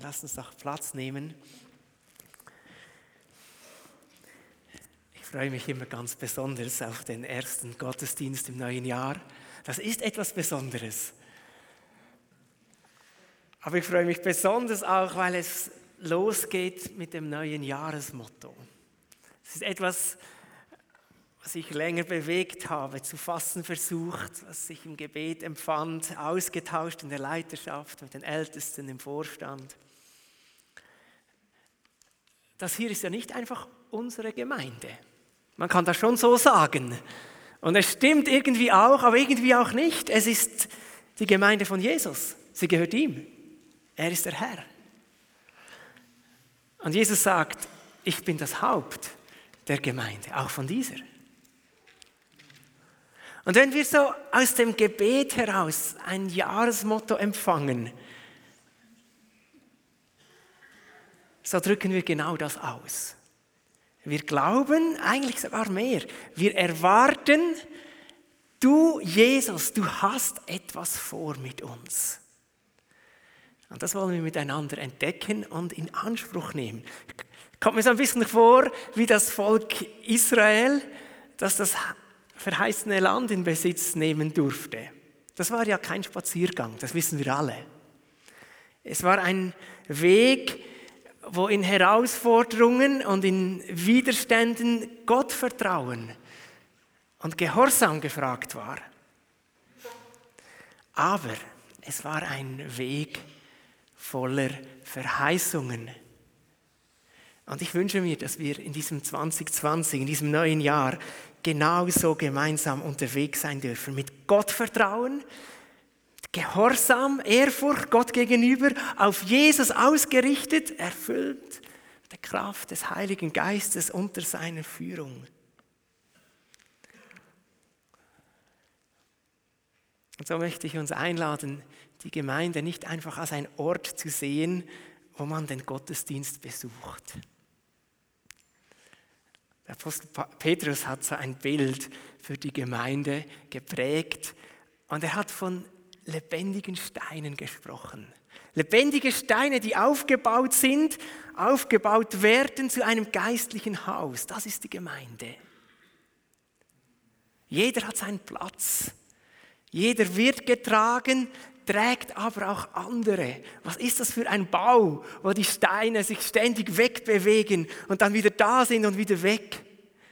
Lasst uns doch Platz nehmen. Ich freue mich immer ganz besonders auf den ersten Gottesdienst im neuen Jahr. Das ist etwas Besonderes. Aber ich freue mich besonders auch, weil es losgeht mit dem neuen Jahresmotto. Es ist etwas, was ich länger bewegt habe, zu fassen versucht, was ich im Gebet empfand, ausgetauscht in der Leiterschaft, mit den Ältesten im Vorstand. Das hier ist ja nicht einfach unsere Gemeinde. Man kann das schon so sagen. Und es stimmt irgendwie auch, aber irgendwie auch nicht. Es ist die Gemeinde von Jesus. Sie gehört ihm. Er ist der Herr. Und Jesus sagt, ich bin das Haupt der Gemeinde, auch von dieser. Und wenn wir so aus dem Gebet heraus ein Jahresmotto empfangen, so drücken wir genau das aus. Wir glauben, eigentlich sogar mehr, wir erwarten, du Jesus, du hast etwas vor mit uns. Und das wollen wir miteinander entdecken und in Anspruch nehmen. Kommt mir so ein bisschen vor, wie das Volk Israel, das das verheißene Land in Besitz nehmen durfte. Das war ja kein Spaziergang, das wissen wir alle. Es war ein Weg, wo in Herausforderungen und in Widerständen Gottvertrauen und Gehorsam gefragt war. Aber es war ein Weg voller Verheißungen. Und ich wünsche mir, dass wir in diesem 2020, in diesem neuen Jahr, genauso gemeinsam unterwegs sein dürfen. Mit Gottvertrauen, Gehorsam, Ehrfurcht Gott gegenüber, auf Jesus ausgerichtet, erfüllt der Kraft des Heiligen Geistes unter seiner Führung. Und so möchte ich uns einladen, die Gemeinde nicht einfach als ein Ort zu sehen, wo man den Gottesdienst besucht. Der Apostel Petrus hat so ein Bild für die Gemeinde geprägt und er hat von lebendigen Steinen gesprochen. Lebendige Steine, die aufgebaut sind, aufgebaut werden zu einem geistlichen Haus. Das ist die Gemeinde. Jeder hat seinen Platz. Jeder wird getragen, trägt aber auch andere. Was ist das für ein Bau, wo die Steine sich ständig wegbewegen und dann wieder da sind und wieder weg?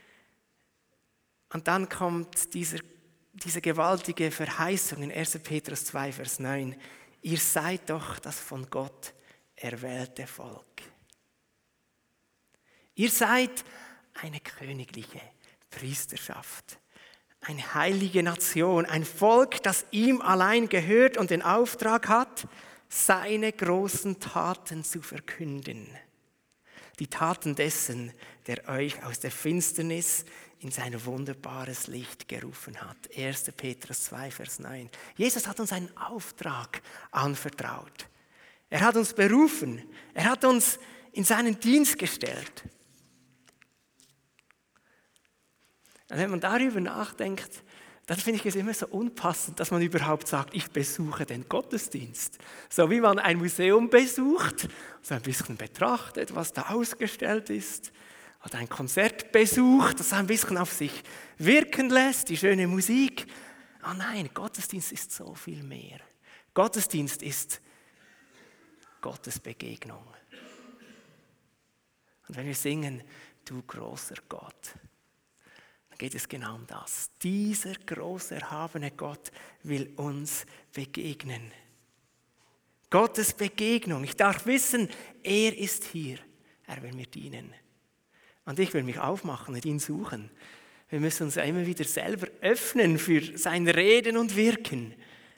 Und dann kommt diese gewaltige Verheißung in 1. Petrus 2, Vers 9. Ihr seid doch das von Gott erwählte Volk. Ihr seid eine königliche Priesterschaft. Eine heilige Nation, ein Volk, das ihm allein gehört und den Auftrag hat, seine großen Taten zu verkünden. Die Taten dessen, der euch aus der Finsternis in sein wunderbares Licht gerufen hat. 1. Petrus 2, Vers 9. Jesus hat uns einen Auftrag anvertraut. Er hat uns berufen. Er hat uns in seinen Dienst gestellt. Und wenn man darüber nachdenkt, dann finde ich es immer so unpassend, dass man überhaupt sagt, ich besuche den Gottesdienst. So wie man ein Museum besucht, so ein bisschen betrachtet, was da ausgestellt ist, oder ein Konzert besucht, das ein bisschen auf sich wirken lässt, die schöne Musik. Ah nein, Gottesdienst ist so viel mehr. Gottesdienst ist Gottes Begegnung. Und wenn wir singen, du großer Gott, geht es genau um das. Dieser große, erhabene Gott will uns begegnen. Gottes Begegnung. Ich darf wissen, er ist hier. Er will mir dienen. Und ich will mich aufmachen und ihn suchen. Wir müssen uns ja immer wieder selber öffnen für sein Reden und Wirken.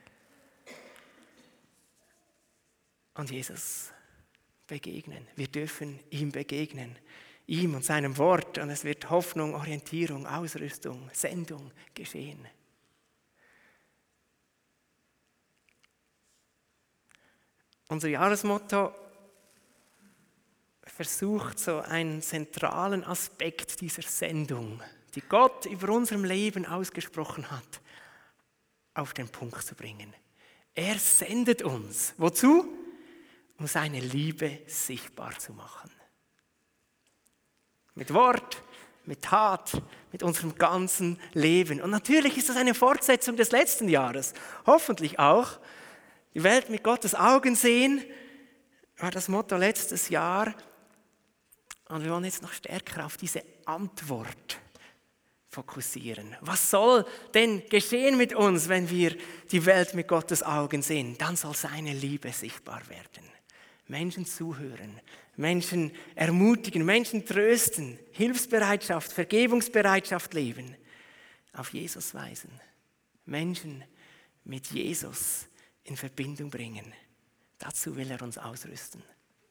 Und Jesus begegnen. Wir dürfen ihm begegnen. Ihm und seinem Wort, und es wird Hoffnung, Orientierung, Ausrüstung, Sendung geschehen. Unser Jahresmotto versucht so einen zentralen Aspekt dieser Sendung, die Gott über unserem Leben ausgesprochen hat, auf den Punkt zu bringen. Er sendet uns. Wozu? um seine Liebe sichtbar zu machen. Mit Wort, mit Tat, mit unserem ganzen Leben. Und natürlich ist das eine Fortsetzung des letzten Jahres. Hoffentlich auch. Die Welt mit Gottes Augen sehen, war das Motto letztes Jahr. Und wir wollen jetzt noch stärker auf diese Antwort fokussieren. Was soll denn geschehen mit uns, wenn wir die Welt mit Gottes Augen sehen? Dann soll seine Liebe sichtbar werden. Menschen zuhören, Menschen ermutigen, Menschen trösten, Hilfsbereitschaft, Vergebungsbereitschaft leben, auf Jesus weisen, Menschen mit Jesus in Verbindung bringen. Dazu will er uns ausrüsten.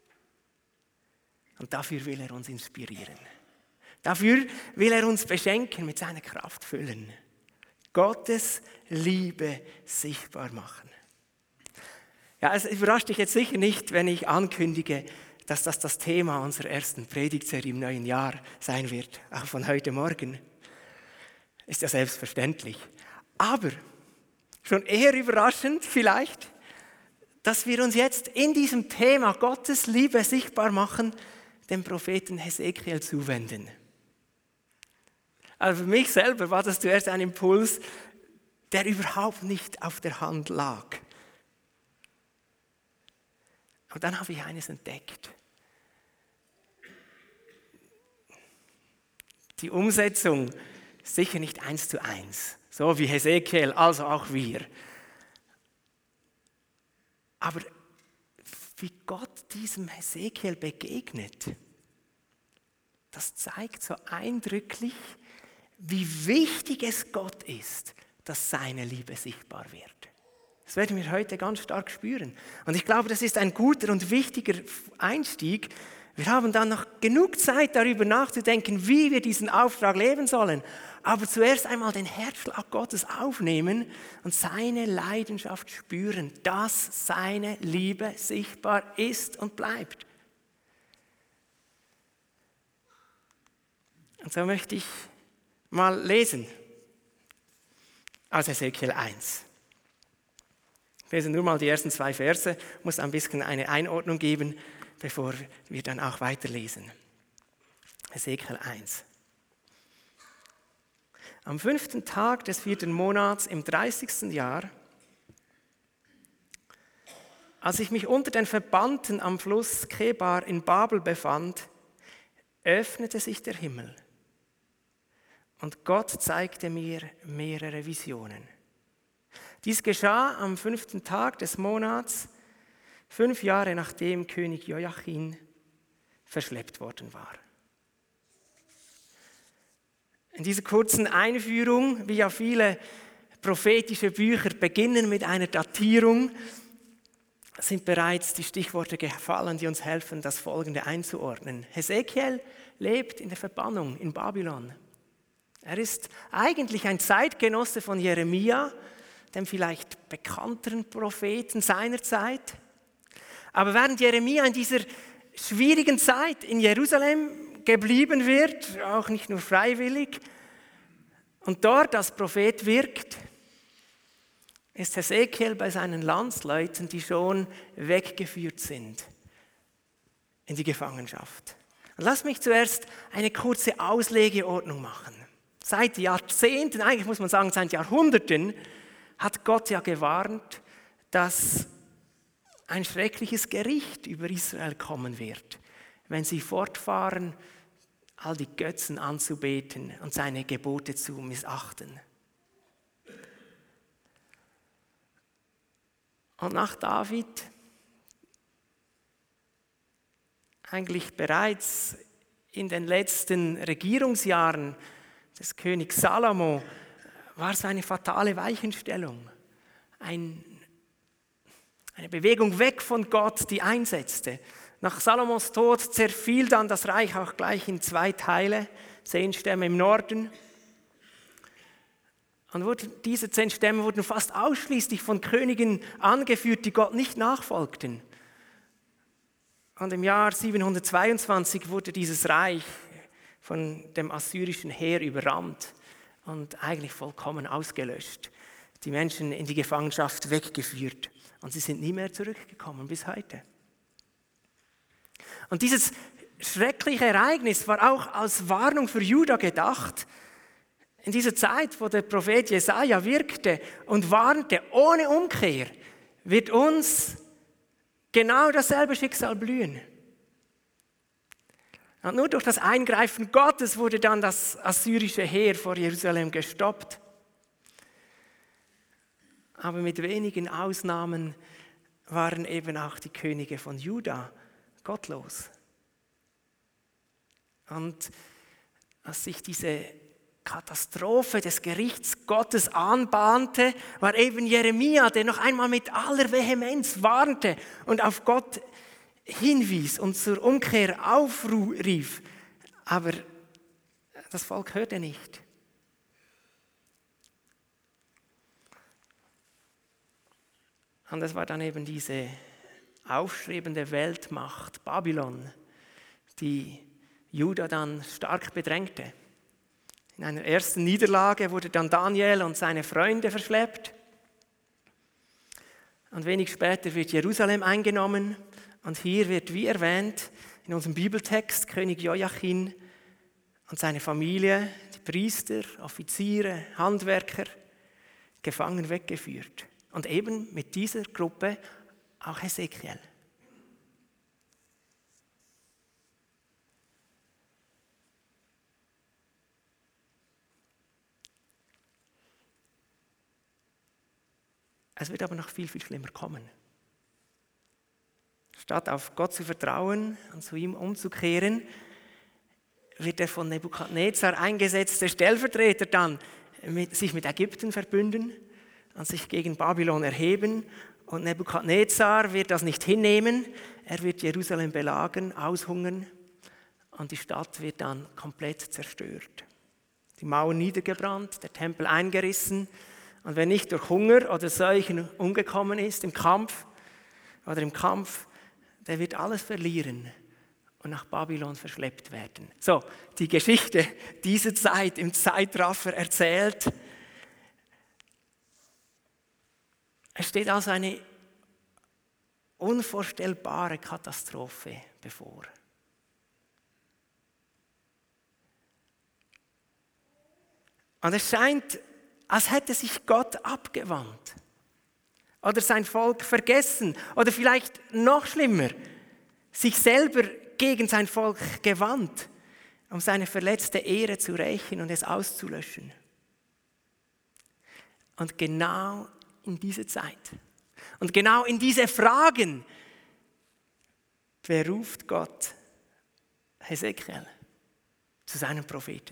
Und dafür will er uns inspirieren. Dafür will er uns beschenken, mit seiner Kraft füllen. Gottes Liebe sichtbar machen. Ja, es überrascht dich jetzt sicher nicht, wenn ich ankündige, dass das Thema unserer ersten Predigtserie im neuen Jahr sein wird, auch von heute Morgen. Ist ja selbstverständlich. Aber schon eher überraschend vielleicht, dass wir uns jetzt in diesem Thema Gottes Liebe sichtbar machen, dem Propheten Hesekiel zuwenden. Also für mich selber war das zuerst ein Impuls, der überhaupt nicht auf der Hand lag. Und dann habe ich eines entdeckt. Die Umsetzung ist sicher nicht 1:1, so wie Hesekiel, also auch wir. Aber wie Gott diesem Hesekiel begegnet, das zeigt so eindrücklich, wie wichtig es Gott ist, dass seine Liebe sichtbar wird. Das werden wir heute ganz stark spüren. Und ich glaube, das ist ein guter und wichtiger Einstieg. Wir haben dann noch genug Zeit, darüber nachzudenken, wie wir diesen Auftrag leben sollen. Aber zuerst einmal den Herzschlag Gottes aufnehmen und seine Leidenschaft spüren, dass seine Liebe sichtbar ist und bleibt. Und so möchte ich mal lesen aus Hesekiel 1. Ich lese nur mal die ersten 2 Verse, muss ein bisschen eine Einordnung geben, bevor wir dann auch weiterlesen. Hesekiel 1. Am 5. Tag des 4. Monats im 30. Jahr, als ich mich unter den Verbannten am Fluss Kebar in Babel befand, öffnete sich der Himmel und Gott zeigte mir mehrere Visionen. Dies geschah am 5. Tag des Monats, 5 Jahre nachdem König Joachim verschleppt worden war. In dieser kurzen Einführung, wie ja viele prophetische Bücher beginnen mit einer Datierung, sind bereits die Stichworte gefallen, die uns helfen, das Folgende einzuordnen. Hesekiel lebt in der Verbannung in Babylon. Er ist eigentlich ein Zeitgenosse von Jeremia, dem vielleicht bekannteren Propheten seiner Zeit. Aber während Jeremia in dieser schwierigen Zeit in Jerusalem geblieben wird, auch nicht nur freiwillig, und dort als Prophet wirkt, ist Hesekiel bei seinen Landsleuten, die schon weggeführt sind in die Gefangenschaft. Und lass mich zuerst eine kurze Auslegeordnung machen. Seit Jahrzehnten, eigentlich muss man sagen seit Jahrhunderten, hat Gott ja gewarnt, dass ein schreckliches Gericht über Israel kommen wird, wenn sie fortfahren, all die Götzen anzubeten und seine Gebote zu missachten. Und nach David, eigentlich bereits in den letzten Regierungsjahren des Königs Salomo, war es eine fatale Weichenstellung. Eine Bewegung weg von Gott, die einsetzte. Nach Salomos Tod zerfiel dann das Reich auch gleich in 2 Teile, 10 Stämme im Norden. Und diese 10 Stämme wurden fast ausschließlich von Königen angeführt, die Gott nicht nachfolgten. Und im Jahr 722 wurde dieses Reich von dem assyrischen Heer überrannt und eigentlich vollkommen ausgelöscht. Die Menschen in die Gefangenschaft weggeführt und sie sind nie mehr zurückgekommen bis heute. Und dieses schreckliche Ereignis war auch als Warnung für Juda gedacht. In dieser Zeit, wo der Prophet Jesaja wirkte und warnte, ohne Umkehr wird uns genau dasselbe Schicksal blühen. Und nur durch das Eingreifen Gottes wurde dann das assyrische Heer vor Jerusalem gestoppt. Aber mit wenigen Ausnahmen waren eben auch die Könige von Juda gottlos. Und als sich diese Katastrophe des Gerichts Gottes anbahnte, war eben Jeremia, der noch einmal mit aller Vehemenz warnte und auf Gott hinwies und zur Umkehr aufrief. Aber das Volk hörte nicht. Und es war dann eben diese aufstrebende Weltmacht Babylon, die Juda dann stark bedrängte. In einer ersten Niederlage wurde dann Daniel und seine Freunde verschleppt. Und wenig später wird Jerusalem eingenommen. Und hier wird, wie erwähnt, in unserem Bibeltext König Joachim und seine Familie, die Priester, Offiziere, Handwerker, gefangen weggeführt. Und eben mit dieser Gruppe auch Hesekiel. Es wird aber noch viel, viel schlimmer kommen. Statt auf Gott zu vertrauen und zu ihm umzukehren, wird der von Nebukadnezar eingesetzte Stellvertreter dann sich mit Ägypten verbünden und sich gegen Babylon erheben. Und Nebukadnezar wird das nicht hinnehmen. Er wird Jerusalem belagern, aushungern und die Stadt wird dann komplett zerstört. Die Mauern niedergebrannt, der Tempel eingerissen. Und wer nicht durch Hunger oder Seuchen umgekommen ist im Kampf, der wird alles verlieren und nach Babylon verschleppt werden. So, die Geschichte dieser Zeit im Zeitraffer erzählt. Es steht also eine unvorstellbare Katastrophe bevor. Und es scheint, als hätte sich Gott abgewandt oder sein Volk vergessen oder vielleicht noch schlimmer, sich selber gegen sein Volk gewandt, um seine verletzte Ehre zu rächen und es auszulöschen. Und genau in diese Zeit und genau in diese Fragen beruft Gott Hesekiel zu seinem Propheten.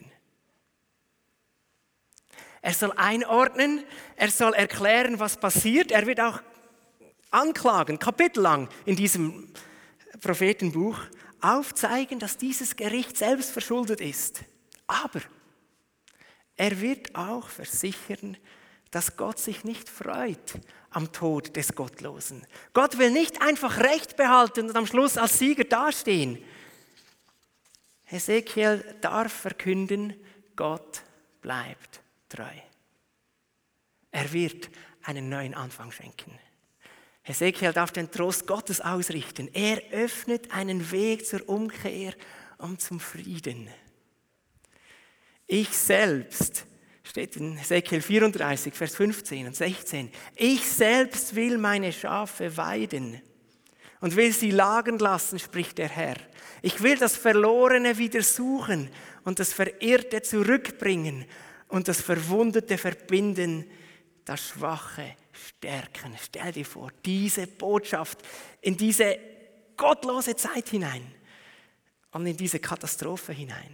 Er soll einordnen, er soll erklären, was passiert. Er wird auch anklagen, kapitellang in diesem Prophetenbuch, aufzeigen, dass dieses Gericht selbst verschuldet ist. Aber er wird auch versichern, dass Gott sich nicht freut am Tod des Gottlosen. Gott will nicht einfach Recht behalten und am Schluss als Sieger dastehen. Hesekiel darf verkünden, Gott bleibt treu. Er wird einen neuen Anfang schenken. Hesekiel darf den Trost Gottes ausrichten. Er öffnet einen Weg zur Umkehr und zum Frieden. Ich selbst, steht in Hesekiel 34, Vers 15 und 16, ich selbst will meine Schafe weiden und will sie lagern lassen, spricht der Herr. Ich will das Verlorene wieder suchen und das Verirrte zurückbringen und das Verwundete verbinden, das Schwache stärken. Stell dir vor, diese Botschaft in diese gottlose Zeit hinein und in diese Katastrophe hinein.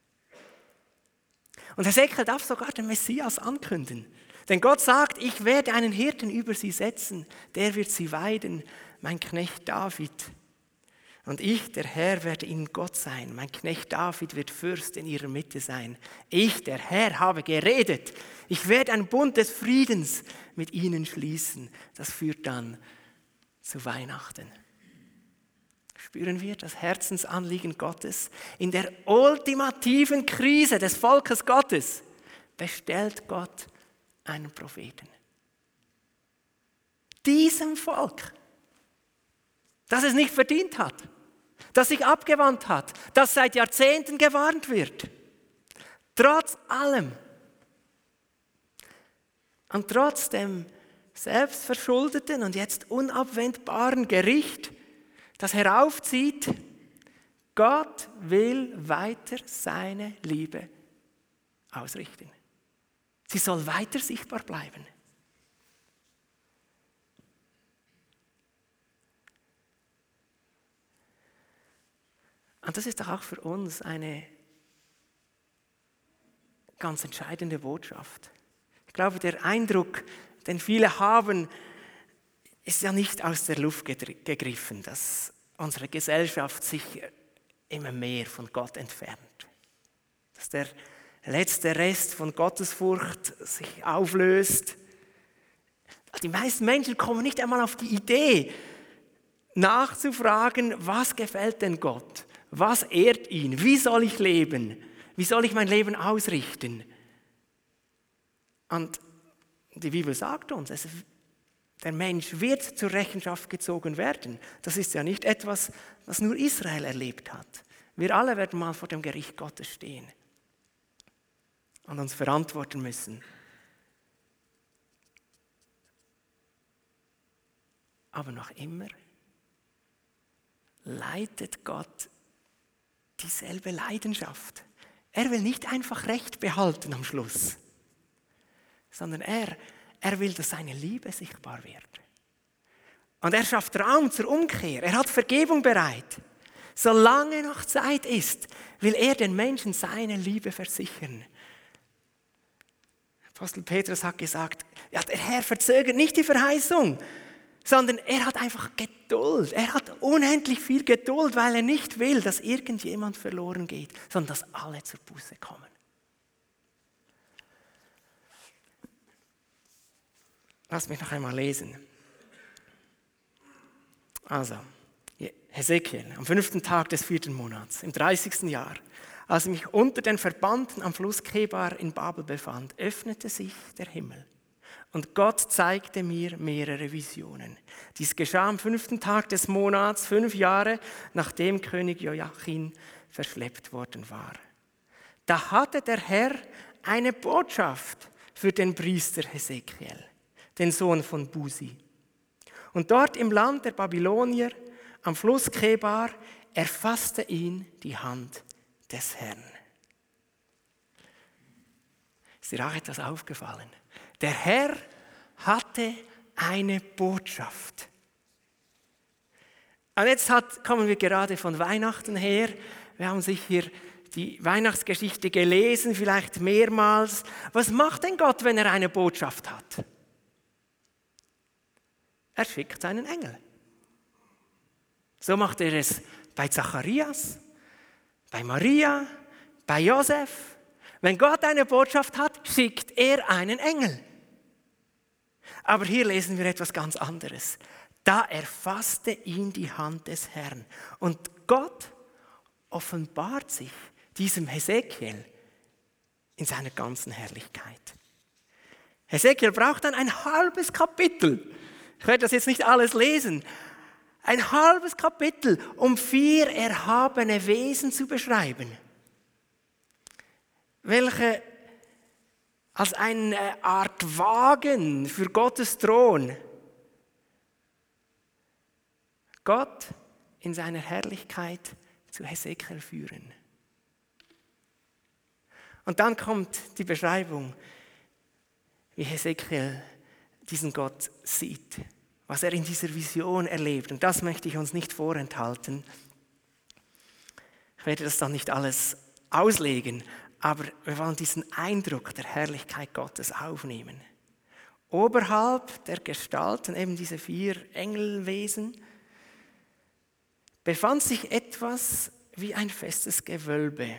Und Hesekiel darf sogar den Messias ankündigen. Denn Gott sagt, ich werde einen Hirten über sie setzen, der wird sie weiden, mein Knecht David. Und ich, der Herr, werde ihnen Gott sein. Mein Knecht David wird Fürst in ihrer Mitte sein. Ich, der Herr, habe geredet. Ich werde einen Bund des Friedens mit ihnen schließen. Das führt dann zu Weihnachten. Spüren wir das Herzensanliegen Gottes? In der ultimativen Krise des Volkes Gottes bestellt Gott einen Propheten. Diesem Volk, das es nicht verdient hat, das sich abgewandt hat, das seit Jahrzehnten gewarnt wird. Trotz allem. Und trotz dem selbstverschuldeten und jetzt unabwendbaren Gericht, das heraufzieht, Gott will weiter seine Liebe ausrichten. Sie soll weiter sichtbar bleiben. Und das ist doch auch für uns eine ganz entscheidende Botschaft. Ich glaube, der Eindruck, den viele haben, ist ja nicht aus der Luft gegriffen, dass unsere Gesellschaft sich immer mehr von Gott entfernt. Dass der letzte Rest von Gottesfurcht sich auflöst. Die meisten Menschen kommen nicht einmal auf die Idee, nachzufragen, was gefällt denn Gott? Was ehrt ihn? Wie soll ich leben? Wie soll ich mein Leben ausrichten? Und die Bibel sagt uns, der Mensch wird zur Rechenschaft gezogen werden. Das ist ja nicht etwas, was nur Israel erlebt hat. Wir alle werden mal vor dem Gericht Gottes stehen und uns verantworten müssen. Aber noch immer leitet Gott dieselbe Leidenschaft. Er will nicht einfach Recht behalten am Schluss, sondern er will, dass seine Liebe sichtbar wird. Und er schafft Raum zur Umkehr. Er hat Vergebung bereit. Solange noch Zeit ist, will er den Menschen seine Liebe versichern. Apostel Petrus hat gesagt, ja, der Herr verzögert nicht die Verheißung, sondern er hat einfach Geduld. Er hat unendlich viel Geduld, weil er nicht will, dass irgendjemand verloren geht, sondern dass alle zur Buße kommen. Lass mich noch einmal lesen. Also, Hesekiel, am 5. Tag des 4. Monats, im 30. Jahr, als ich mich unter den Verbannten am Fluss Kebar in Babel befand, öffnete sich der Himmel. Und Gott zeigte mir mehrere Visionen. Dies geschah am 5. Tag des Monats, 5 Jahre, nachdem König Joachim verschleppt worden war. Da hatte der Herr eine Botschaft für den Priester Hesekiel, den Sohn von Buzi. Und dort im Land der Babylonier, am Fluss Kebar, erfasste ihn die Hand des Herrn. Ist dir auch etwas aufgefallen? Der Herr hatte eine Botschaft. Und jetzt kommen wir gerade von Weihnachten her. Wir haben sicher die Weihnachtsgeschichte gelesen, vielleicht mehrmals. Was macht denn Gott, wenn er eine Botschaft hat? Er schickt seinen Engel. So macht er es bei Zacharias, bei Maria, bei Josef. Wenn Gott eine Botschaft hat, schickt er einen Engel. Aber hier lesen wir etwas ganz anderes. Da erfasste ihn die Hand des Herrn. Und Gott offenbart sich diesem Hesekiel in seiner ganzen Herrlichkeit. Hesekiel braucht dann ein halbes Kapitel. Ich werde das jetzt nicht alles lesen. Ein halbes Kapitel, um 4 erhabene Wesen zu beschreiben, welche als eine Art Wagen für Gottes Thron Gott in seiner Herrlichkeit zu Hesekiel führen. Und dann kommt die Beschreibung, wie Hesekiel diesen Gott sieht, was er in dieser Vision erlebt. Und das möchte ich uns nicht vorenthalten. Ich werde das dann nicht alles auslegen, aber wir wollen diesen Eindruck der Herrlichkeit Gottes aufnehmen. Oberhalb der Gestalten, eben diese 4 Engelwesen, befand sich etwas wie ein festes Gewölbe.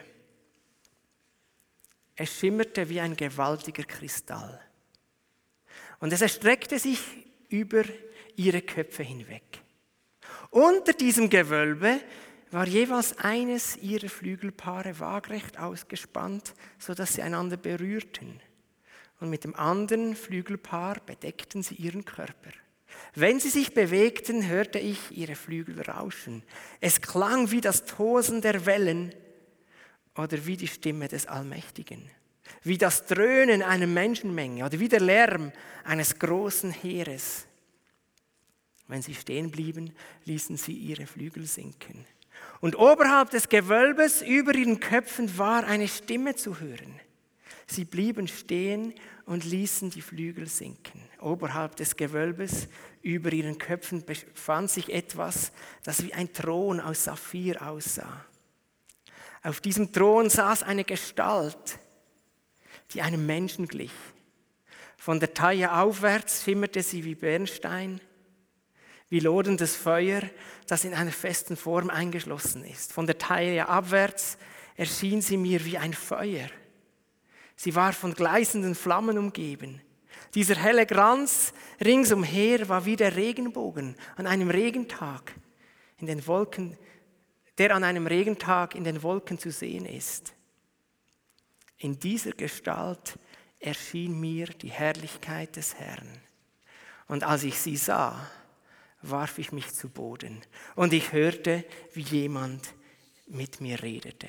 Es schimmerte wie ein gewaltiger Kristall. Und es erstreckte sich über ihre Köpfe hinweg. Unter diesem Gewölbe war jeweils eines ihrer Flügelpaare waagrecht ausgespannt, sodass sie einander berührten. Und mit dem anderen Flügelpaar bedeckten sie ihren Körper. Wenn sie sich bewegten, hörte ich ihre Flügel rauschen. Es klang wie das Tosen der Wellen oder wie die Stimme des Allmächtigen, wie das Dröhnen einer Menschenmenge oder wie der Lärm eines großen Heeres. Wenn sie stehen blieben, ließen sie ihre Flügel sinken. Und oberhalb des Gewölbes über ihren Köpfen war eine Stimme zu hören. Sie blieben stehen und ließen die Flügel sinken. Oberhalb des Gewölbes über ihren Köpfen befand sich etwas, das wie ein Thron aus Saphir aussah. Auf diesem Thron saß eine Gestalt, die einem Menschen glich. Von der Taille aufwärts schimmerte sie wie Bernstein, wie lodendes Feuer, das in einer festen Form eingeschlossen ist. Von der Taille abwärts erschien sie mir wie ein Feuer. Sie war von gleißenden Flammen umgeben. Dieser helle Glanz ringsumher war wie der Regenbogen an einem Regentag in den Wolken, der an einem Regentag in den Wolken zu sehen ist. In dieser Gestalt erschien mir die Herrlichkeit des Herrn. Und als ich sie sah, warf ich mich zu Boden und ich hörte, wie jemand mit mir redete.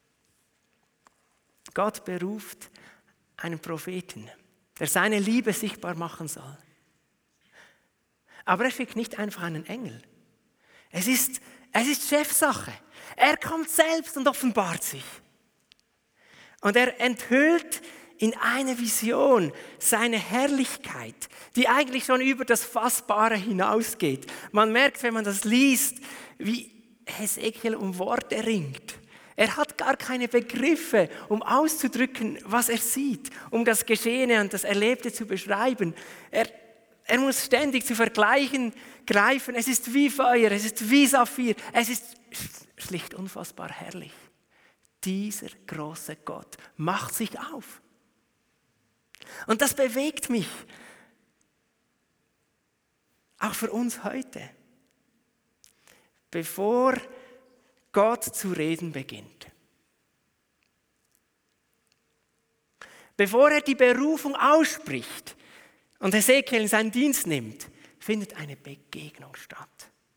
Gott beruft einen Propheten, der seine Liebe sichtbar machen soll. Aber er schickt nicht einfach einen Engel. Es ist Chefsache. Er kommt selbst und offenbart sich. Und er enthüllt in eine Vision seine Herrlichkeit, die eigentlich schon über das Fassbare hinausgeht. Man merkt, wenn man das liest, wie Hesekiel um Worte ringt. Er hat gar keine Begriffe, um auszudrücken, was er sieht, um das Geschehene und das Erlebte zu beschreiben. Er muss ständig zu Vergleichen greifen. Es ist wie Feuer, es ist wie Saphir, es ist schlicht unfassbar herrlich. Dieser große Gott macht sich auf. Und das bewegt mich. Auch für uns heute. Bevor Gott zu reden beginnt. Bevor er die Berufung ausspricht und Hesekiel in seinen Dienst nimmt, findet eine Begegnung statt.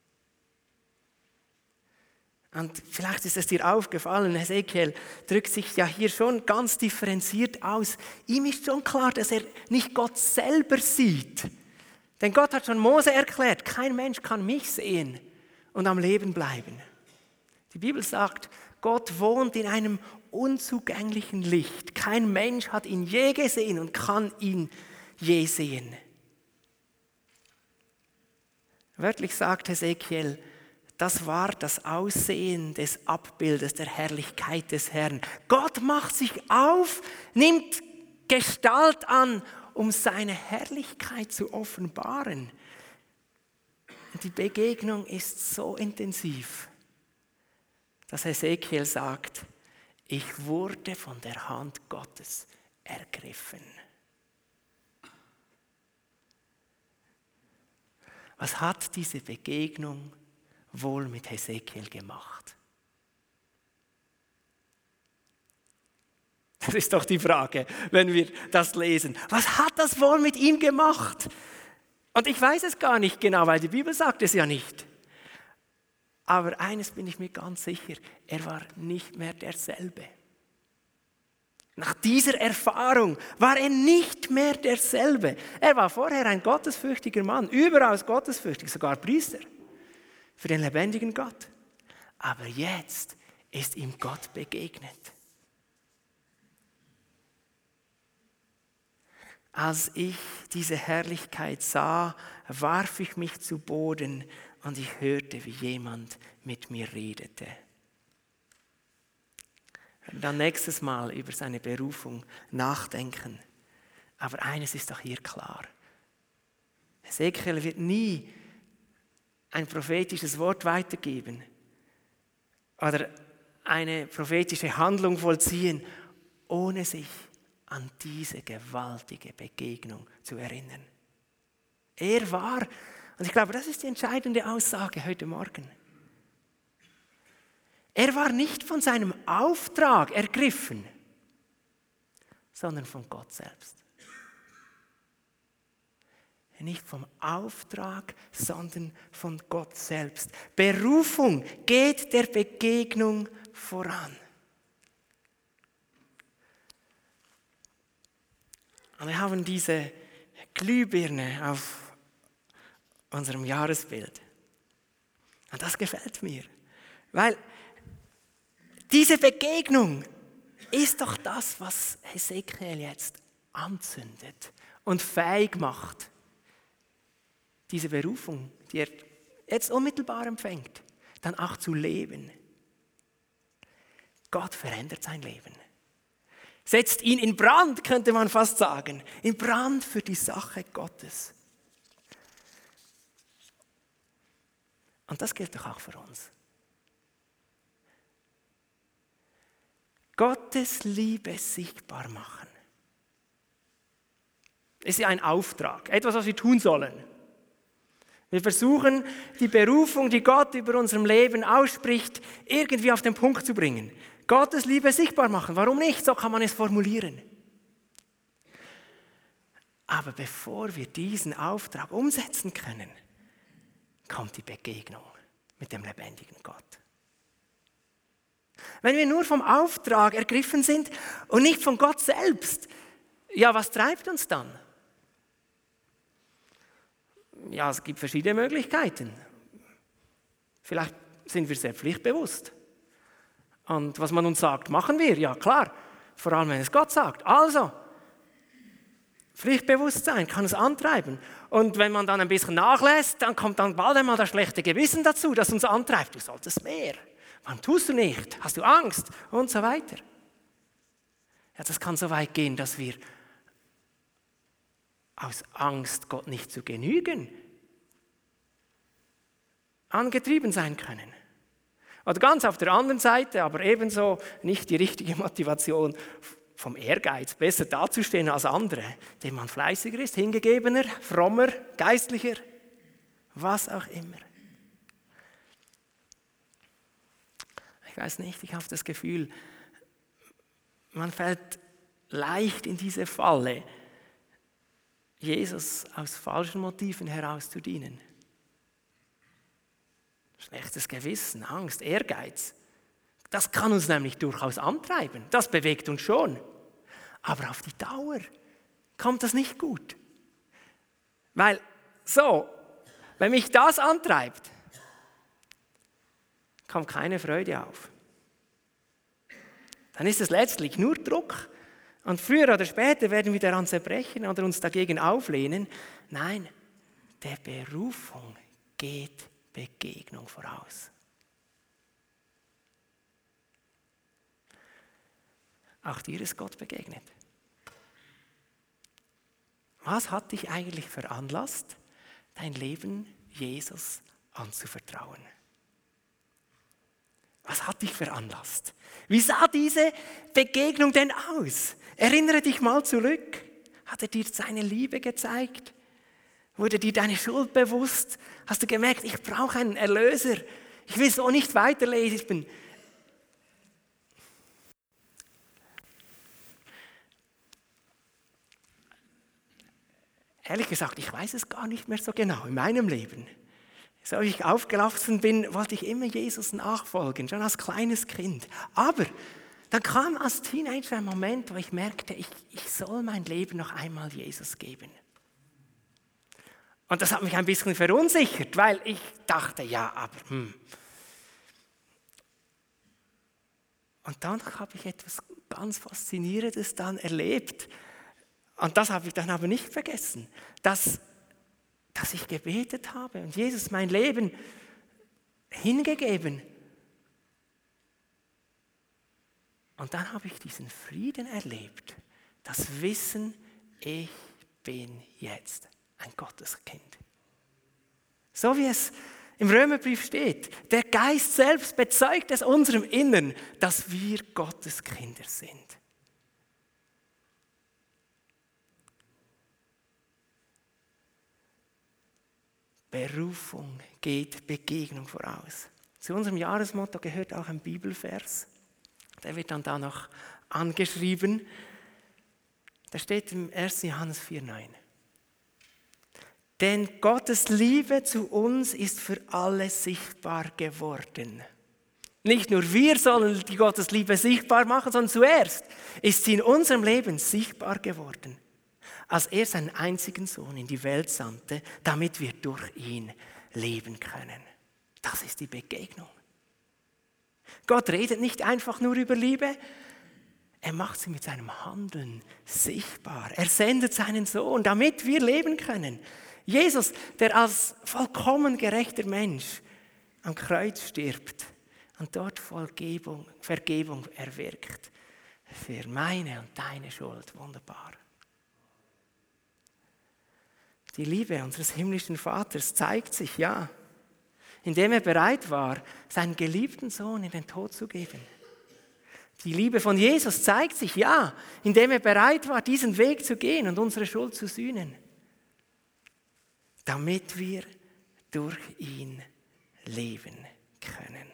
Und vielleicht ist es dir aufgefallen, Hesekiel drückt sich ja hier schon ganz differenziert aus. Ihm ist schon klar, dass er nicht Gott selber sieht. Denn Gott hat schon Mose erklärt, kein Mensch kann mich sehen und am Leben bleiben. Die Bibel sagt, Gott wohnt in einem unzugänglichen Licht. Kein Mensch hat ihn je gesehen und kann ihn je sehen. Wörtlich sagt Hesekiel, das war das Aussehen des Abbildes der Herrlichkeit des Herrn. Gott macht sich auf, nimmt Gestalt an, um seine Herrlichkeit zu offenbaren. Und die Begegnung ist so intensiv, dass Hesekiel sagt, ich wurde von der Hand Gottes ergriffen. Was hat diese Begegnung wohl mit Hesekiel gemacht? Das ist doch die Frage, wenn wir das lesen. Was hat das wohl mit ihm gemacht? Und ich weiß es gar nicht genau, weil die Bibel sagt es ja nicht. Aber eines bin ich mir ganz sicher, er war nicht mehr derselbe. Nach dieser Erfahrung war er nicht mehr derselbe. Er war vorher ein gottesfürchtiger Mann, überaus gottesfürchtig, sogar Priester für den lebendigen Gott. Aber jetzt ist ihm Gott begegnet. Als ich diese Herrlichkeit sah, warf ich mich zu Boden und ich hörte, wie jemand mit mir redete. Dann nächstes Mal über seine Berufung nachdenken. Aber eines ist doch hier klar. Hesekiel wird nie ein prophetisches Wort weitergeben oder eine prophetische Handlung vollziehen, ohne sich an diese gewaltige Begegnung zu erinnern. Er war, und ich glaube, das ist die entscheidende Aussage heute Morgen. Er war nicht von seinem Auftrag ergriffen, sondern von Gott selbst. nicht vom Auftrag, sondern von Gott selbst. Berufung geht der Begegnung voran. Und wir haben diese Glühbirne auf unserem Jahresbild. Und das gefällt mir, weil diese Begegnung ist doch das, was Hesekiel jetzt anzündet und fähig macht, diese Berufung, die er jetzt unmittelbar empfängt, dann auch zu leben. Gott verändert sein Leben. Setzt ihn in Brand, könnte man fast sagen. In Brand für die Sache Gottes. Und das gilt doch auch für uns. Gottes Liebe sichtbar machen. Ist ja ein Auftrag, etwas, was wir tun sollen. Wir versuchen, die Berufung, die Gott über unserem Leben ausspricht, irgendwie auf den Punkt zu bringen. Gottes Liebe sichtbar machen. Warum nicht? So kann man es formulieren. Aber bevor wir diesen Auftrag umsetzen können, kommt die Begegnung mit dem lebendigen Gott. Wenn wir nur vom Auftrag ergriffen sind und nicht von Gott selbst, ja, was treibt uns dann? Ja, es gibt verschiedene Möglichkeiten. Vielleicht sind wir sehr pflichtbewusst. Und was man uns sagt, machen wir. Ja, klar. Vor allem, wenn es Gott sagt. Also, Pflichtbewusstsein kann es antreiben. Und wenn man dann ein bisschen nachlässt, dann kommt dann bald einmal das schlechte Gewissen dazu, das uns antreibt. Du solltest mehr. Warum tust du nicht? Hast du Angst? Und so weiter. Ja, das kann so weit gehen, dass wir aus Angst, Gott nicht zu genügen, angetrieben sein können. Oder ganz auf der anderen Seite, aber ebenso nicht die richtige Motivation vom Ehrgeiz, besser dazustehen als andere, dem man fleißiger ist, hingegebener, frommer, geistlicher, was auch immer. Ich weiß nicht, ich habe das Gefühl, man fällt leicht in diese Falle, Jesus aus falschen Motiven heraus zu dienen. Schlechtes Gewissen, Angst, Ehrgeiz. Das kann uns nämlich durchaus antreiben. Das bewegt uns schon. Aber auf die Dauer kommt das nicht gut. Weil wenn mich das antreibt, kommt keine Freude auf. Dann ist es letztlich nur Druck. Und früher oder später werden wir daran zerbrechen oder uns dagegen auflehnen. Nein, der Berufung geht Begegnung voraus. Auch dir ist Gott begegnet. Was hat dich eigentlich veranlasst, dein Leben Jesus anzuvertrauen? Was hat dich veranlasst? Wie sah diese Begegnung denn aus? Erinnere dich mal zurück. Hat er dir seine Liebe gezeigt? Wurde dir deine Schuld bewusst? Hast du gemerkt, ich brauche einen Erlöser? Ich will so nicht weiterleben. Ehrlich gesagt, ich weiß es gar nicht mehr so genau in meinem Leben. So wie ich aufgewachsen bin, wollte ich immer Jesus nachfolgen, schon als kleines Kind. Aber dann kam als Teenager ein Moment, wo ich merkte, ich soll mein Leben noch einmal Jesus geben. Und das hat mich ein bisschen verunsichert, weil ich dachte, Und dann habe ich etwas ganz Faszinierendes dann erlebt. Und das habe ich dann aber nicht vergessen, dass ich gebetet habe und Jesus mein Leben hingegeben. Und dann habe ich diesen Frieden erlebt, das Wissen, ich bin jetzt ein Gotteskind. So wie es im Römerbrief steht, der Geist selbst bezeugt es unserem Innern, dass wir Gottes Kinder sind. Berufung geht Begegnung voraus. Zu unserem Jahresmotto gehört auch ein Bibelvers. Der wird dann da noch angeschrieben. Da steht im 1. Johannes 4,9. Denn Gottes Liebe zu uns ist für alle sichtbar geworden. Nicht nur wir sollen die Gottes Liebe sichtbar machen, sondern zuerst ist sie in unserem Leben sichtbar geworden, als er seinen einzigen Sohn in die Welt sandte, damit wir durch ihn leben können. Das ist die Begegnung. Gott redet nicht einfach nur über Liebe, er macht sie mit seinem Handeln sichtbar. Er sendet seinen Sohn, damit wir leben können. Jesus, der als vollkommen gerechter Mensch am Kreuz stirbt und dort Vergebung erwirkt für meine und deine Schuld. Wunderbar. Die Liebe unseres himmlischen Vaters zeigt sich, ja, indem er bereit war, seinen geliebten Sohn in den Tod zu geben. Die Liebe von Jesus zeigt sich, ja, indem er bereit war, diesen Weg zu gehen und unsere Schuld zu sühnen, damit wir durch ihn leben können.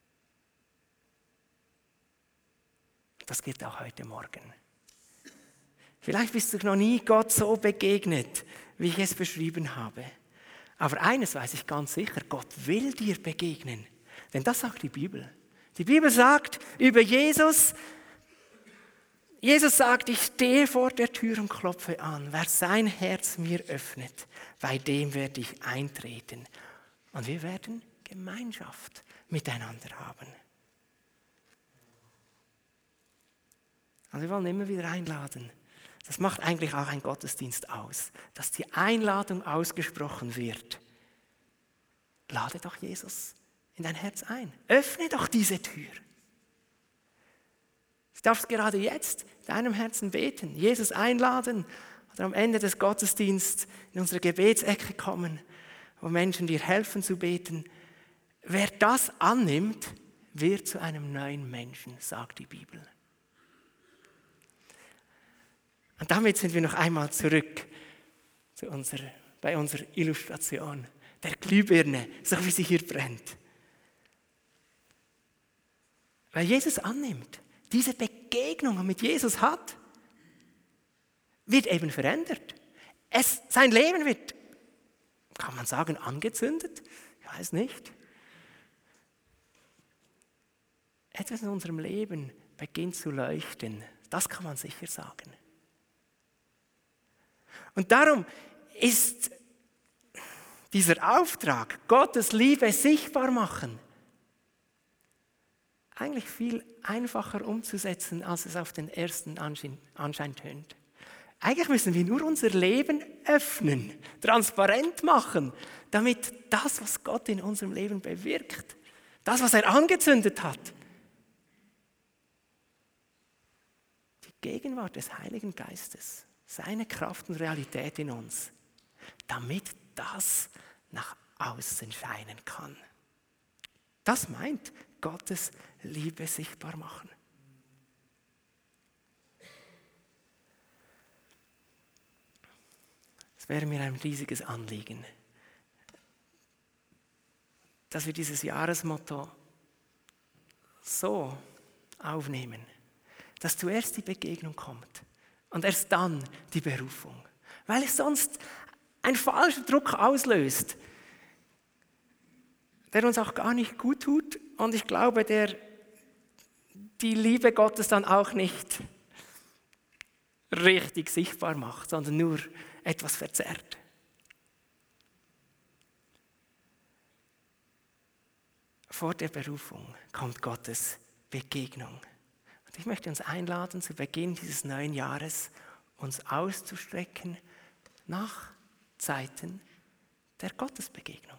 Das gilt auch heute Morgen. Vielleicht bist du noch nie Gott so begegnet, wie ich es beschrieben habe. Aber eines weiß ich ganz sicher, Gott will dir begegnen. Denn das sagt die Bibel. Die Bibel sagt über Jesus sagt, ich stehe vor der Tür und klopfe an. Wer sein Herz mir öffnet, bei dem werde ich eintreten. Und wir werden Gemeinschaft miteinander haben. Also wir wollen immer wieder einladen. Das macht eigentlich auch ein Gottesdienst aus, dass die Einladung ausgesprochen wird. Lade doch Jesus in dein Herz ein. Öffne doch diese Tür. Du darfst gerade jetzt in deinem Herzen beten, Jesus einladen oder am Ende des Gottesdienstes in unsere Gebetsecke kommen, wo Menschen dir helfen zu beten. Wer das annimmt, wird zu einem neuen Menschen, sagt die Bibel. Und damit sind wir noch einmal zurück bei unserer Illustration der Glühbirne, so wie sie hier brennt. Weil Jesus annimmt, diese Begegnung mit Jesus hat, wird eben verändert. Sein Leben wird, kann man sagen, angezündet? Ich weiß nicht. Etwas in unserem Leben beginnt zu leuchten. Das kann man sicher sagen. Und darum ist dieser Auftrag, Gottes Liebe sichtbar machen, eigentlich viel einfacher umzusetzen, als es auf den ersten Anschein tönt. Eigentlich müssen wir nur unser Leben öffnen, transparent machen, damit das, was Gott in unserem Leben bewirkt, das, was er angezündet hat, die Gegenwart des Heiligen Geistes, seine Kraft und Realität in uns, damit das nach außen scheinen kann. Das meint Gottes Liebe sichtbar machen. Es wäre mir ein riesiges Anliegen, dass wir dieses Jahresmotto so aufnehmen, dass zuerst die Begegnung kommt und erst dann die Berufung. Weil es sonst ein falscher Druck auslöst, der uns auch gar nicht gut tut und ich glaube, der die Liebe Gottes dann auch nicht richtig sichtbar macht, sondern nur etwas verzerrt. Vor der Berufung kommt Gottes Begegnung. Und ich möchte uns einladen, zu Beginn dieses neuen Jahres uns auszustrecken nach Zeiten der Gottesbegegnung.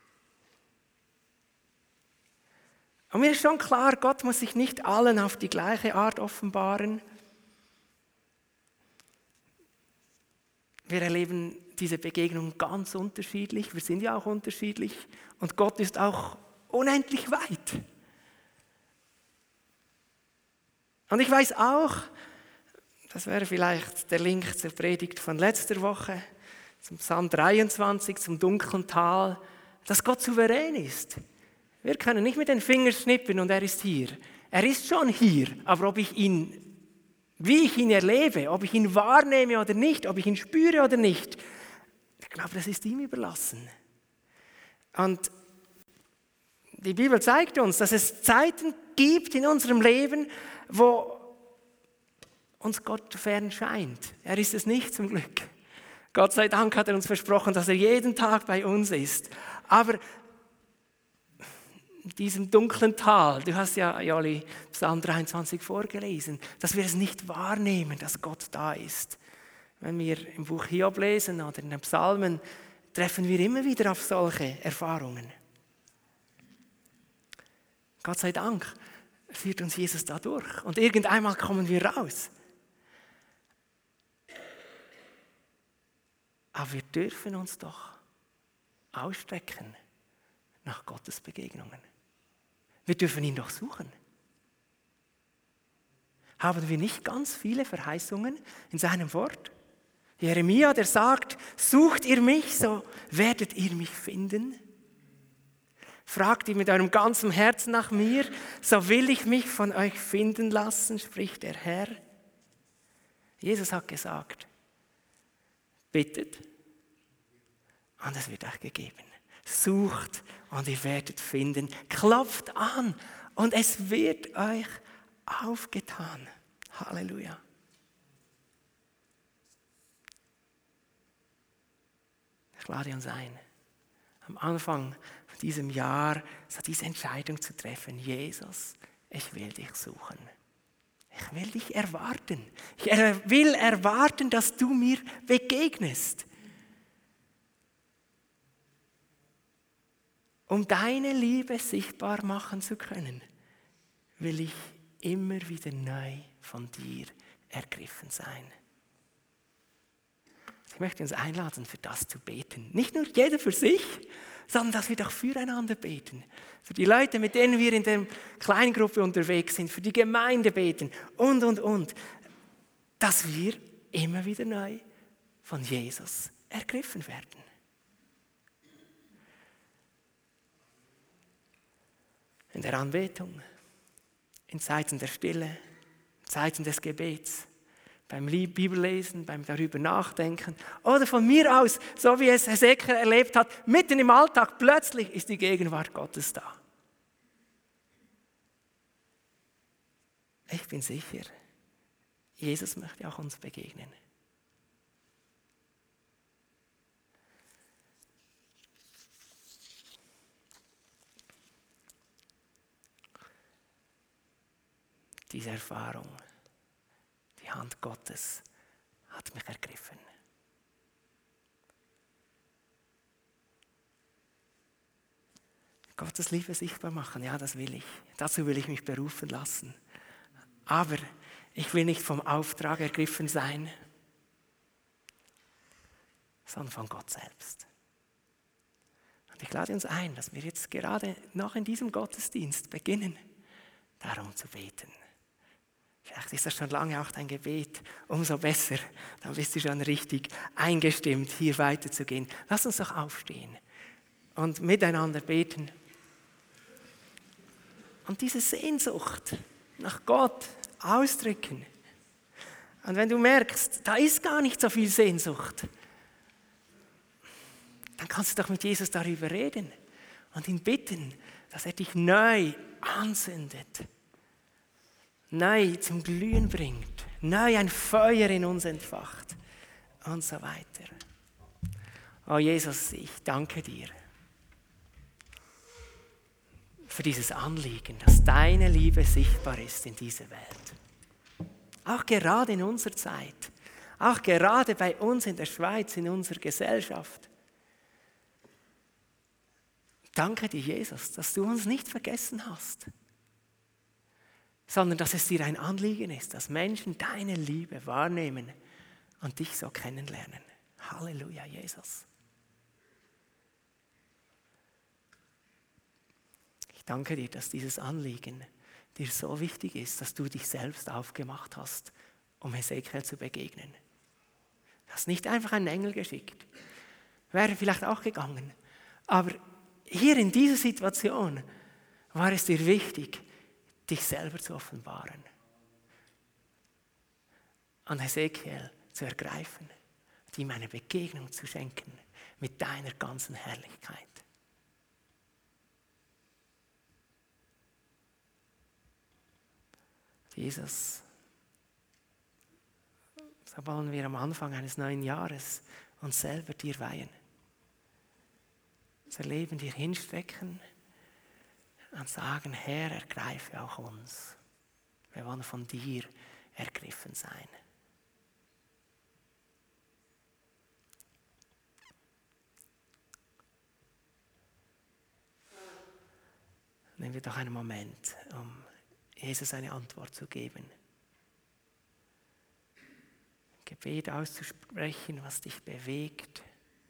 Und mir ist schon klar, Gott muss sich nicht allen auf die gleiche Art offenbaren. Wir erleben diese Begegnung ganz unterschiedlich. Wir sind ja auch unterschiedlich. Und Gott ist auch unendlich weit. Und ich weiß auch, das wäre vielleicht der Link zur Predigt von letzter Woche, zum Psalm 23, zum dunklen Tal, dass Gott souverän ist. Wir können nicht mit den Fingern schnippen und er ist hier. Er ist schon hier, aber wie ich ihn erlebe, ob ich ihn wahrnehme oder nicht, ob ich ihn spüre oder nicht, glaube, das ist ihm überlassen. Und die Bibel zeigt uns, dass es Zeiten gibt in unserem Leben, wo uns Gott fern scheint. Er ist es nicht, zum Glück. Gott sei Dank hat er uns versprochen, dass er jeden Tag bei uns ist. Aber in diesem dunklen Tal, du hast ja, Jolli, Psalm 23 vorgelesen, dass wir es nicht wahrnehmen, dass Gott da ist. Wenn wir im Buch Hiob lesen oder in den Psalmen, treffen wir immer wieder auf solche Erfahrungen. Gott sei Dank führt uns Jesus da durch und irgendeinmal kommen wir raus. Aber wir dürfen uns doch ausstrecken nach Gottes Begegnungen. Wir dürfen ihn doch suchen. Haben wir nicht ganz viele Verheißungen in seinem Wort? Jeremia, der sagt, sucht ihr mich, so werdet ihr mich finden. Fragt ihr mit eurem ganzen Herzen nach mir, so will ich mich von euch finden lassen, spricht der Herr. Jesus hat gesagt, bittet und es wird euch gegeben. Sucht und ihr werdet finden. Klopft an und es wird euch aufgetan. Halleluja. Ich lade uns ein, am Anfang von diesem Jahr so diese Entscheidung zu treffen. Jesus, ich will dich suchen. Ich will dich erwarten. Ich will erwarten, dass du mir begegnest. Um deine Liebe sichtbar machen zu können, will ich immer wieder neu von dir ergriffen sein. Ich möchte uns einladen, für das zu beten. Nicht nur jeder für sich, sondern dass wir doch füreinander beten. Für die Leute, mit denen wir in der Kleingruppe unterwegs sind, für die Gemeinde beten und. Dass wir immer wieder neu von Jesus ergriffen werden. In der Anbetung, in Zeiten der Stille, in Zeiten des Gebets, beim Bibellesen, beim darüber nachdenken oder von mir aus, so wie es Hesekiel erlebt hat, mitten im Alltag, plötzlich ist die Gegenwart Gottes da. Ich bin sicher, Jesus möchte auch uns begegnen. Diese Erfahrung, die Hand Gottes, hat mich ergriffen. Gottes Liebe sichtbar machen, ja, das will ich. Dazu will ich mich berufen lassen. Aber ich will nicht vom Auftrag ergriffen sein, sondern von Gott selbst. Und ich lade uns ein, dass wir jetzt gerade noch in diesem Gottesdienst beginnen, darum zu beten. Vielleicht ist das schon lange auch dein Gebet. Umso besser, dann bist du schon richtig eingestimmt, hier weiterzugehen. Lass uns doch aufstehen und miteinander beten. Und diese Sehnsucht nach Gott ausdrücken. Und wenn du merkst, da ist gar nicht so viel Sehnsucht, dann kannst du doch mit Jesus darüber reden und ihn bitten, dass er dich neu anzündet. Neu zum Glühen bringt, neu ein Feuer in uns entfacht und so weiter. Oh Jesus, ich danke dir für dieses Anliegen, dass deine Liebe sichtbar ist in dieser Welt. Auch gerade in unserer Zeit, auch gerade bei uns in der Schweiz, in unserer Gesellschaft. Danke dir, Jesus, dass du uns nicht vergessen hast, sondern dass es dir ein Anliegen ist, dass Menschen deine Liebe wahrnehmen und dich so kennenlernen. Halleluja, Jesus. Ich danke dir, dass dieses Anliegen dir so wichtig ist, dass du dich selbst aufgemacht hast, um Hesekiel zu begegnen. Du hast nicht einfach einen Engel geschickt. Wäre vielleicht auch gegangen. Aber hier in dieser Situation war es dir wichtig, dich selber zu offenbaren. An Hesekiel zu ergreifen, ihm eine Begegnung zu schenken, mit deiner ganzen Herrlichkeit. Jesus, so wollen wir am Anfang eines neuen Jahres uns selber dir weihen. Unser Leben dir hinstrecken und sagen, Herr, ergreife auch uns. Wir wollen von dir ergriffen sein. Nehmen wir doch einen Moment, um Jesus eine Antwort zu geben. Gebet auszusprechen, was dich bewegt.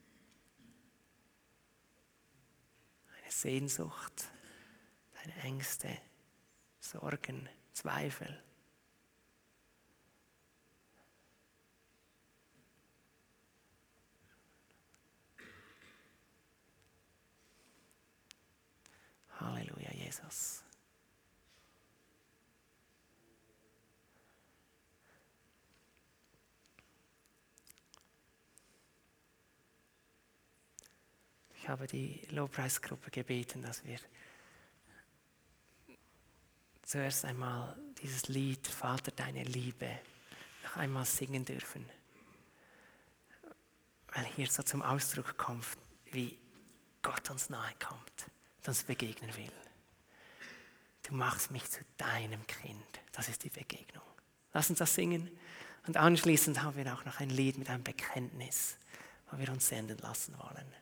Eine Sehnsucht, deine Ängste, Sorgen, Zweifel. Halleluja, Jesus. Ich habe die Lobpreisgruppe gebeten, dass wir zuerst einmal dieses Lied Vater, deine Liebe noch einmal singen dürfen. Weil hier so zum Ausdruck kommt, wie Gott uns nahe kommt und uns begegnen will. Du machst mich zu deinem Kind. Das ist die Begegnung. Lass uns das singen. Und anschließend haben wir auch noch ein Lied mit einem Bekenntnis, wo wir uns senden lassen wollen.